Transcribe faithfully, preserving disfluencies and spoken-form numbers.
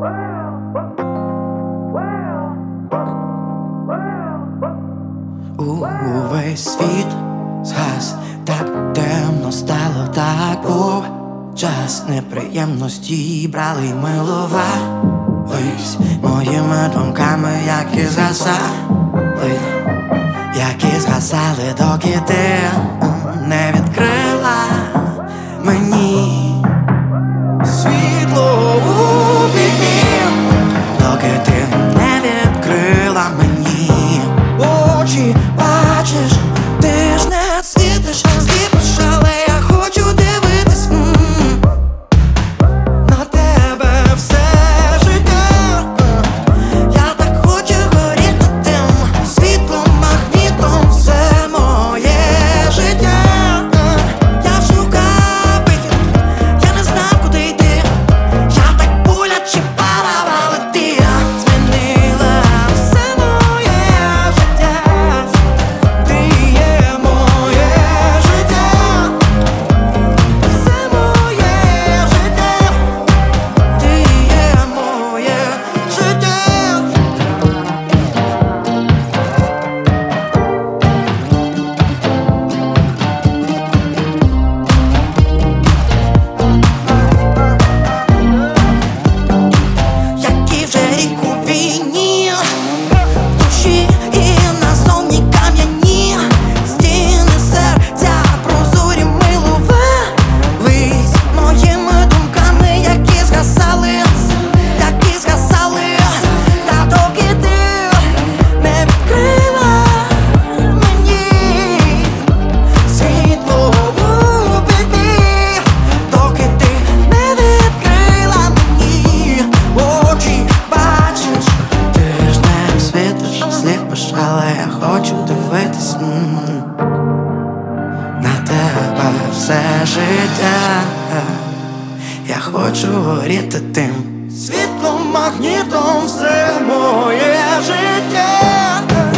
Увесь світ згас, так темно стало, так був час неприємності брали й милувались моїми думками, які згасали, які згасали, доки ти не відкрила мені світло у вікні, доки ти не відкрила мені очі. Бачиш, ти ж не світиш, сліпиш, але я хочу дивитись м-м, на тебе все життя. Я так хочу горіти тим світлом, магнітом, все моє життя. Я шукав вихід, я не знав, куди йти. Я так боляче падав, але ти змінила все моє життя. Ти є моє життя, все моє життя. Ти є моє життя. Який вже рік у війні, в душі і назовні кам'яні стіни серця прозорі милувались моїми думками, які згасали, які згасали, та доки ти не відкрила мені світло у вікні, доки ти не відкрила мені очі. Бачиш, ти ж не світиш, сліпиш, але я хочу дивитись м-м, на тебе все життя. Я хочу горіти тим світлом, магнітом, все моє життя.